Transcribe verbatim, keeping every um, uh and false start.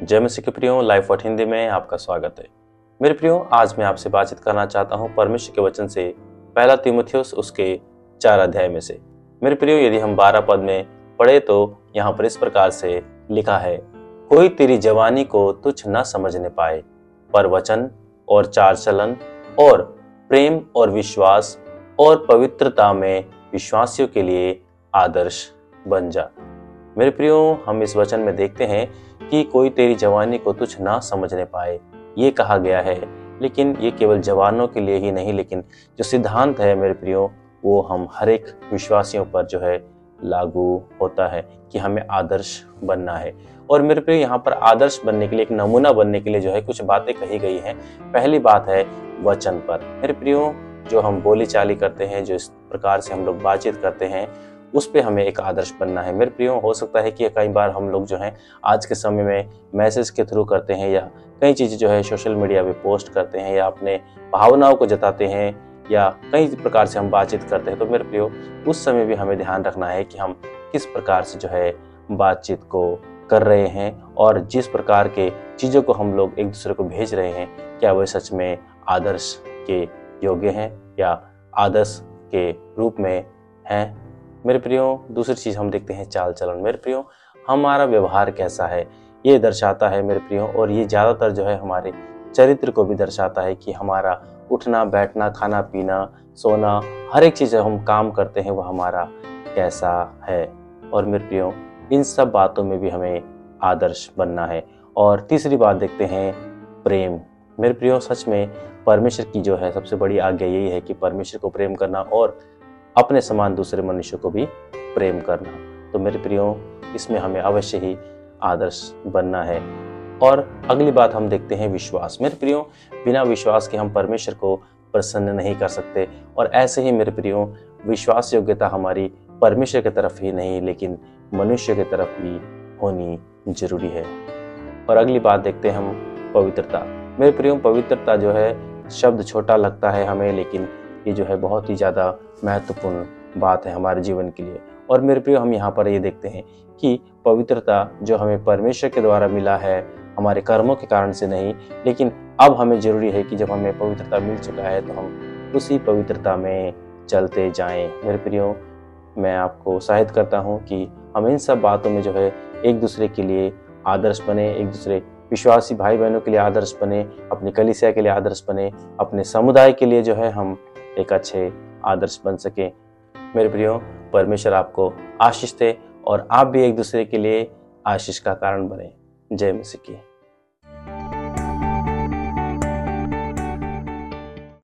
जय मसीह के प्रियो, लाइफ वर्ड हिंदी में आपका स्वागत है। मेरे प्रियो, आज मैं आपसे बातचीत करना चाहता हूँ परमेश्वर के वचन से पहला तीमुथियुस उसके चार अध्याय में से। मेरे प्रियो, यदि हम बारह पद में पढ़े तो यहाँ पर इस प्रकार से लिखा है, कोई तेरी जवानी को तुच्छ न समझने पाए, पर वचन और चाल चलन और प्रेम और विश्वास और पवित्रता में विश्वासियों के लिए आदर्श बन जा। मेरे प्रियो, हम इस वचन में देखते हैं कि कोई तेरी जवानी को तुच्छ ना समझने पाए, ये कहा गया है। लेकिन ये केवल जवानों के लिए ही नहीं, लेकिन जो सिद्धांत है मेरे प्रियो, वो हम हर एक विश्वासियों पर जो है लागू होता है कि हमें आदर्श बनना है। और मेरे प्रियो, यहाँ पर आदर्श बनने के लिए, एक नमूना बनने के लिए जो है कुछ बातें कही गई हैं। पहली बात है वचन पर। मेरे प्रियो, जो हम बोली चाली करते हैं, जो इस प्रकार से हम लोग बातचीत करते हैं, उस पे हमें एक आदर्श बनना है। मेरे प्रियो, हो सकता है कि कई बार हम लोग जो हैं आज के समय में मैसेज के थ्रू करते हैं, या कई चीज़ें जो है सोशल मीडिया पे पोस्ट करते हैं, या अपने भावनाओं को जताते हैं, या कई प्रकार से हम बातचीत करते हैं। तो मेरे प्रियो, उस समय भी हमें ध्यान रखना है कि हम किस प्रकार से जो है बातचीत को कर रहे हैं, और जिस प्रकार के चीज़ों को हम लोग एक दूसरे को भेज रहे हैं, क्या वह सच में आदर्श के योग्य हैं या आदर्श के रूप में हैं। मेरे प्रियो, दूसरी चीज़ हम देखते हैं चाल चलन। मेरे प्रियो, हमारा व्यवहार कैसा है ये दर्शाता है मेरे प्रियो, और ये ज़्यादातर जो है हमारे चरित्र को भी दर्शाता है कि हमारा उठना बैठना, खाना पीना, सोना, हर एक चीज़ हम काम करते हैं वो हमारा कैसा है। और मेरे प्रियो, इन सब बातों में भी हमें आदर्श बनना है। और तीसरी बात देखते हैं प्रेम। मेरे प्रियो, सच में परमेश्वर की जो है सबसे बड़ी आज्ञा यही है कि परमेश्वर को प्रेम करना और अपने समान दूसरे मनुष्य को भी प्रेम करना। तो मेरे प्रियो, इसमें हमें अवश्य ही आदर्श बनना है। और अगली बात हम देखते हैं विश्वास। मेरे प्रियो, बिना विश्वास के हम परमेश्वर को प्रसन्न नहीं कर सकते। और ऐसे ही मेरे प्रियो, विश्वास योग्यता हमारी परमेश्वर की तरफ ही नहीं, लेकिन मनुष्य की तरफ भी होनी जरूरी है। और अगली बात देखते हैं हम पवित्रता। मेरे प्रियो, पवित्रता जो है शब्द छोटा लगता है हमें, लेकिन ये जो है बहुत ही ज़्यादा महत्वपूर्ण बात है हमारे जीवन के लिए। और मेरे प्रियो, हम यहाँ पर ये देखते हैं कि पवित्रता जो हमें परमेश्वर के द्वारा मिला है, हमारे कर्मों के कारण से नहीं, लेकिन अब हमें जरूरी है कि जब हमें पवित्रता मिल चुका है तो हम उसी पवित्रता में चलते जाएं। मेरे प्रियो, मैं आपको उत्साहित करता हूँ कि हम इन सब बातों में जो है एक दूसरे के लिए आदर्श बने, एक दूसरे विश्वासी भाई बहनों के लिए आदर्श बने, अपनी कलीसिया के लिए आदर्श बने, अपने समुदाय के लिए जो है हम एक अच्छे आदर्श बन सके। मेरे प्रियो, परमेश्वर आपको आशीष दे और आप भी एक दूसरे के लिए आशीष का कारण बने। जय मसीह की।